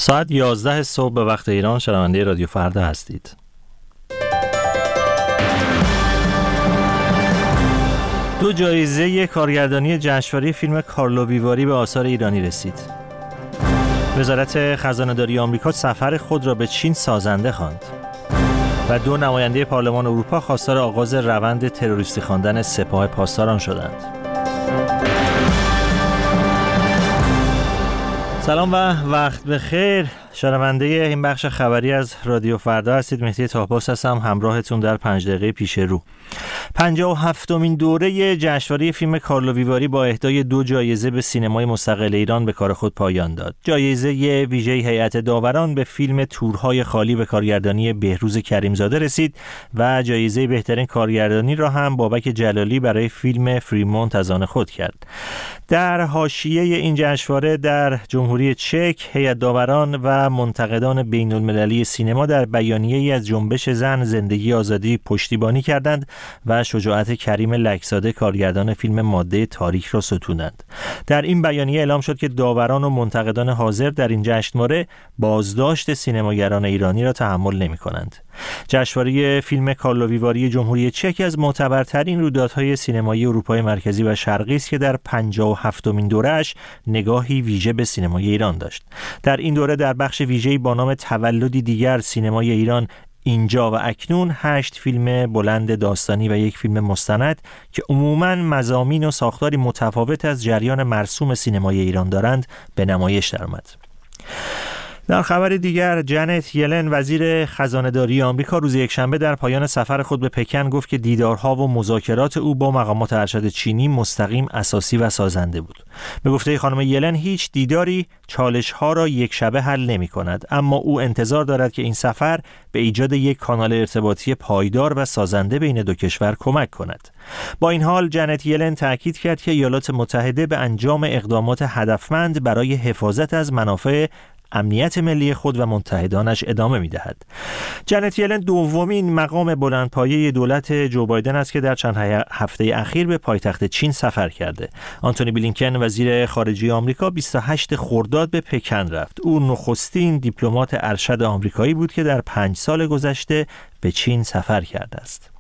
ساعت 11 صبح به وقت ایران شنونده رادیو فردا هستید. دو جایزه کارگردانی جشنواره فیلم کارلو ویواری به آثار ایرانی رسید. وزارت خزانه‌داری آمریکا سفر خود را به چین سازنده خواند. و دو نماینده پارلمان اروپا خواستار آغاز روند تروریستی خواندن سپاه پاسداران شدند. سلام و وقت بخیر. شنونده این بخش خبری از رادیو فردا هستید. مهدی طاه‌پاس هستم، همراهتون در 5 دقیقه پیش رو. 57مین دوره جشنواره فیلم کارلو ویواری با اهدای 2 جایزه به سینمای مستقل ایران به کار خود پایان داد. جایزه ویژه هیئت داوران به فیلم تورهای خالی به کارگردانی بهروز کریمزاده رسید و جایزه بهترین کارگردانی را هم بابک جلالی برای فیلم فریمونت از آن خود کرد. در حاشیه این جشنواره در جمهوری چک، هیئت داوران و منتقدان بین‌المللی سینما در بیانیه‌ای از جنبش زن زندگی آزادی پشتیبانی کردند و شجاعت کریم لکزاده کارگردان فیلم ماده تاریک را ستودند. در این بیانیه اعلام شد که داوران و منتقدان حاضر در این جشنواره بازداشت سینماگران ایرانی را تحمل نمی‌کنند. جشنواره فیلم کارلو ویواری جمهوری چک از معتبرترین رویدادهای سینمایی اروپای مرکزی و شرقی است که در 57مین دوره‌اش نگاهی ویژه به سینمای ایران داشت. در این دوره در بخش ویژه‌ای با نام تولدی دیگر سینمای ایران اینجا و اکنون 8 فیلم بلند داستانی و 1 فیلم مستند که عموماً مضامین و ساختاری متفاوت از جریان مرسوم سینمای ایران دارند به نمایش درآمد. در خبر دیگر، جنت یلن وزیر خزانه‌داری آمریکا روز یکشنبه در پایان سفر خود به پکن گفت که دیدارها و مذاکرات او با مقامات ارشد چینی مستقیم، اساسی و سازنده بود. به گفته خانم یلن هیچ دیداری چالش‌ها را یک شبه حل نمی‌کند، اما او انتظار دارد که این سفر به ایجاد یک کانال ارتباطی پایدار و سازنده بین دو کشور کمک کند. با این حال جنت یلن تأکید کرد که ایالات متحده به انجام اقدامات هدفمند برای حفاظت از منافع امنیت ملی خود و متحدانش ادامه می‌دهد. جنت یلن دومین مقام بلندپایه دولت جو بایدن است که در چند هفته اخیر به پایتخت چین سفر کرده. آنتونی بلینکن وزیر خارجه آمریکا 28 خرداد به پکن رفت. او نخستین دیپلمات ارشد آمریکایی بود که در 5 سال گذشته به چین سفر کرده است.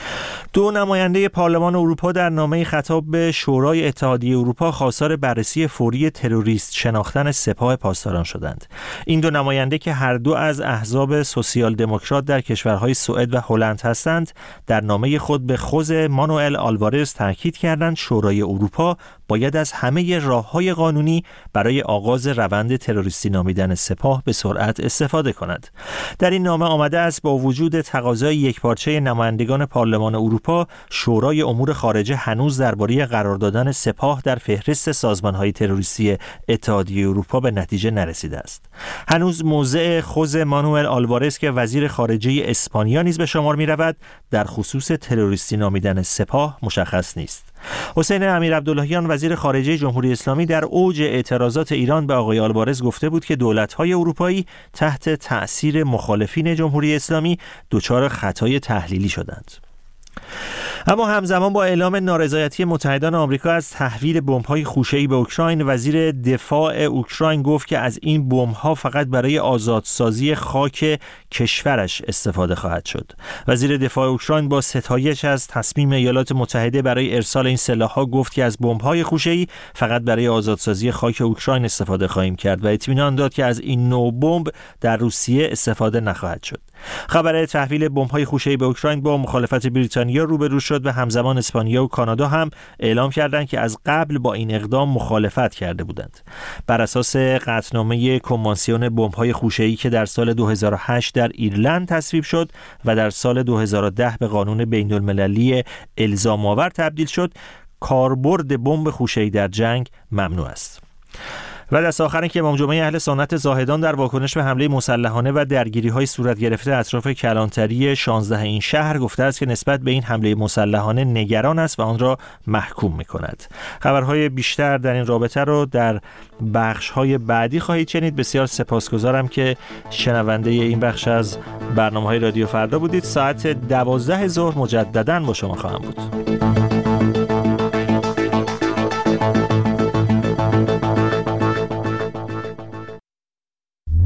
2 نماینده پارلمان اروپا در نامه خطاب به شورای اتحادیه اروپا خواستار بررسی فوری تروریست شناختن سپاه پاسداران شدند. این 2 نماینده که هر دو از احزاب سوسیال دموکرات در کشورهای سوئد و هلند هستند، در نامه خود به خوزه مانوئل آلوارز تاکید کردند شورای اروپا باید از همه راه‌های قانونی برای آغاز روند تروریستی نامیدن سپاه به سرعت استفاده کند. در این نامه آمده است با وجود تقاضای یکپارچه نمایندگان پارلمان اروپا، شورای امور خارجه هنوز درباره قرار دادن سپاه در فهرست سازمان‌های تروریستی اتحادیه اروپا به نتیجه نرسیده است. هنوز موضع خوزه مانوئل آلوارز که وزیر خارجه اسپانیا نیز به شمار می‌رود در خصوص تروریستی نامیدن سپاه مشخص نیست. حسین امیرعبداللهیان وزیر خارجه جمهوری اسلامی در اوج اعتراضات ایران به آقای آلوارز گفته بود که دولت‌های اروپایی تحت تأثیر مخالفین جمهوری اسلامی دچار خطای تحلیلی شدند. اما همزمان با اعلام نارضایتی متحدان آمریکا از تحویل بمب‌های خوشه‌ای به اوکراین، وزیر دفاع اوکراین گفت که از این بمب‌ها فقط برای آزادسازی خاک کشورش استفاده خواهد شد. وزیر دفاع اوکراین با ستایش از تصمیم ایالات متحده برای ارسال این سلاح‌ها گفت که از بمب‌های خوشه‌ای فقط برای آزادسازی خاک اوکراین استفاده خواهیم کرد و اطمینان داد که از این نوع بمب در روسیه استفاده نخواهد شد. خبر تحویل بمب‌های خوشه‌ای به اوکراین با مخالفت بریتانیا روبرو شد و همزمان اسپانیا و کانادا هم اعلام کردند که از قبل با این اقدام مخالفت کرده بودند. بر اساس قطعنامه کنوانسیون بمب‌های خوشه‌ای که در سال 2008 در ایرلند تصویب شد و در سال 2010 به قانون بین‌المللی الزام‌آور تبدیل شد، کاربرد بمب خوشه‌ای در جنگ ممنوع است. و دست آخر که امام جمعه اهل سنت زاهدان در واکنش به حمله مسلحانه و درگیری‌های صورت گرفته اطراف کلانتری 16 این شهر گفته است که نسبت به این حمله مسلحانه نگران است و آن را محکوم می‌کند. خبرهای بیشتر در این رابطه رو در بخش‌های بعدی خواهید شنید. بسیار سپاسگزارم که شنونده این بخش از برنامه‌های رادیو فردا بودید. ساعت 12 ظهر مجدداً با شما خواهم بود.